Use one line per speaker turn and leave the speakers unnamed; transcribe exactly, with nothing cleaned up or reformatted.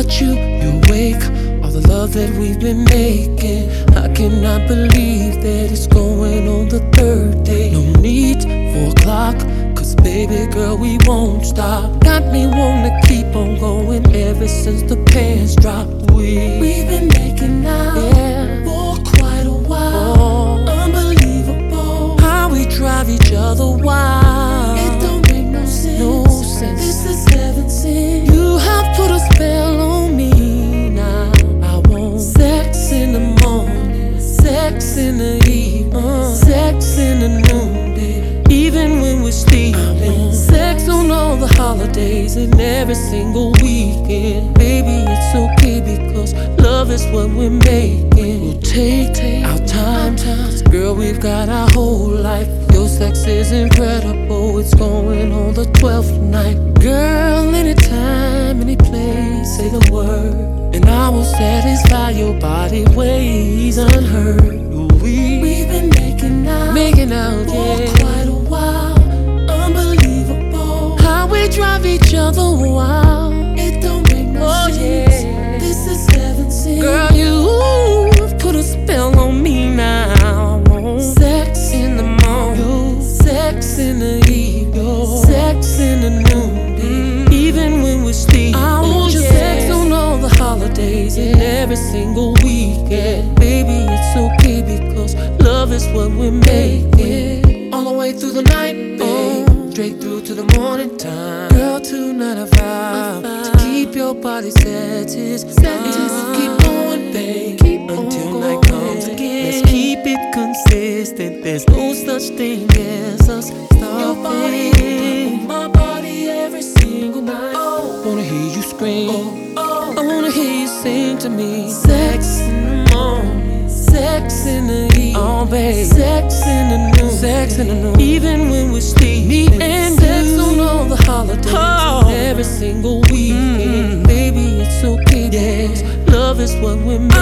at you, you awake. All the love that we've been making, I cannot believe that it's going on the third day. No need for a clock, cause baby girl we won't stop. Got me wanna keep on going ever since the pants dropped. We, we've been making out, yeah, for quite a while. Oh, unbelievable how we drive each other wild. It don't make no sense, no sense. This is heaven sent. You have put a spell on me now. I want sex in the morning, sex in the evening, uh, sex in the noonday, even when we're sleeping. Sex on all the holidays and every single weekend. Baby, it's okay because love is what we're making. We'll take, take our time, cause girl, we've got our whole life. Your sex is incredible, it's going on the twelfth night. Girl, anytime, any place, say the word, and I will satisfy your body ways unheard. We, we've been making out, making out, yeah, for quite a while. Unbelievable how we drive each other wild. It don't make no oh, sense, yeah. This is heaven sent. Girl, you've put a spell on me now. Sex in the morning, sex in the evening, sex in the noonday, mm, even when we're sleeping. I want your sex on all the holidays and every single weekend. Baby, it's okay because love is what we're making. All the way through the night, babe, straight through to the morning time. Girl, tonight I vow to keep your body satisfied. Keep going, babe, until night comes again. Let's keep it consistent. There's no such thing as us stopping. Your body, my body, every single night. Oh, wanna hear you scream. Oh, oh. I wanna hear you sing to me. Sex in the morning, sex in the evening, oh babe, sex in the noon, sex in the noon, even when we're sleeping. Me and sex you on all the holidays, oh, every single weekend. Mm. Baby, it's okay, yes, love is what we're making.